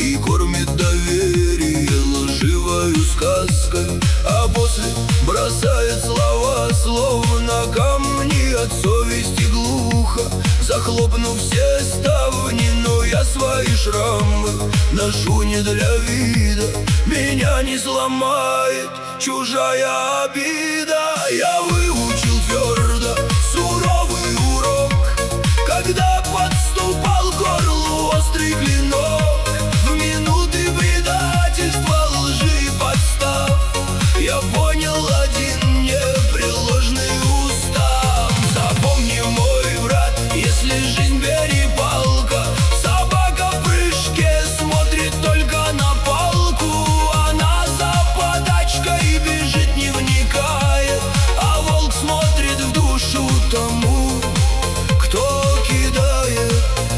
и кормит доверие лживою сказкой, а после бросает слова, словно камни, от совести глухо захлопнув все ставни. Но я свои шрамы ношу не для вида, меня не сломает чужая обида. Я выучил твердо суровый урок, когда подступал к горлу острый клинок. В минуты предательства, лжи и подстав я понял один непреложный устав. Запомни, мой брат, если жизнь перепалка, собака в прыжке смотрит только на палку. Она за подачкой бежит, не вникает, а волк смотрит в душу тому, кто кидает.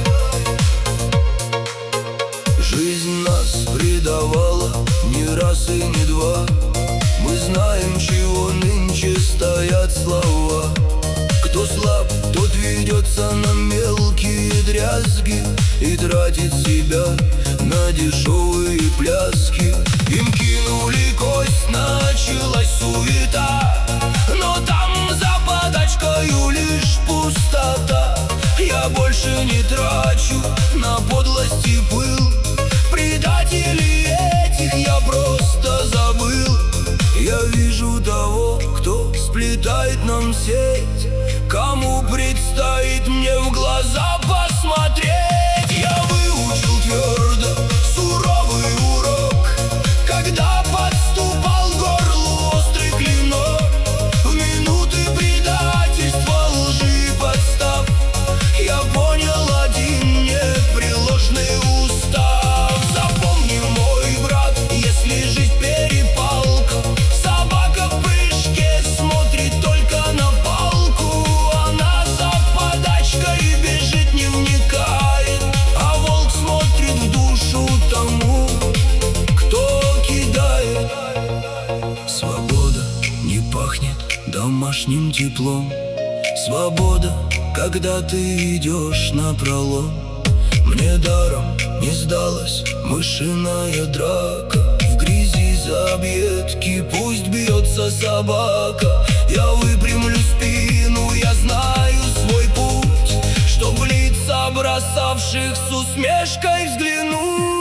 Жизнь нас предавала не раз и не два, мы знаем, чего нынче стоят слова. Кто слаб, тот ведется на мелкие дрязги и тратит себя на дешевые пляски. Им кинули кость, началась суета, но там за подачкою лишь пустота. Я больше не трачу на подлость и пыл, предателей этих я просто забыл. Я вижу того, кто сплетает нам сеть, кому предстоит мне в глаза посмотреть. Я выучил твердо суровый урок, когда подступал к горлу острый клинок. В минуты предательства, лжи и подстав я понял один непреложный устав. Запомни, мой брат, если жизнь перепалка, собака в прыжке смотрит только на палку. Она за подачкой бежит, не вникает, а волк смотрит в душу тому, кто кидает. Свобода не пахнет домашним теплом, свобода, когда ты идешь напролом. Мне даром не сдалась мышиная драка, в грязи за объедки пусть бьется собака. Я выпрямлю спину, я знаю свой путь, чтоб в лица бросавших с усмешкой взглянуть.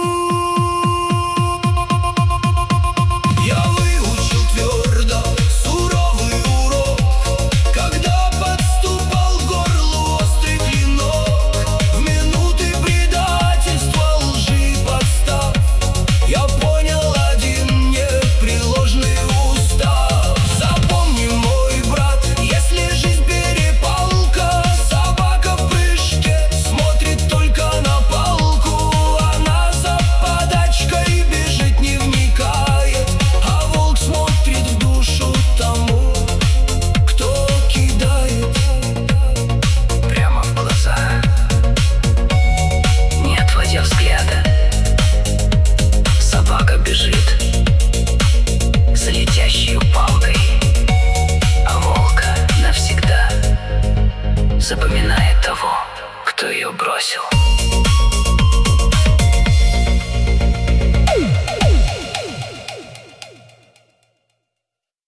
Я выучил твердо суровый урок, когда подступал к горлу острый клинок. В минуты предательства, лжи и подстав я понял один непреложный устав. Запомни, мой брат, если жизнь перепалка, собака в прыжке смотрит только на палку. Она за подачкой бежит, не вникает, а волк смотрит в душу тому, кто кидает. Прямо в глаза, не отводя взгляда, собака бежит за летящей палкой, а волк навсегда запоминает того, кто ее бросил.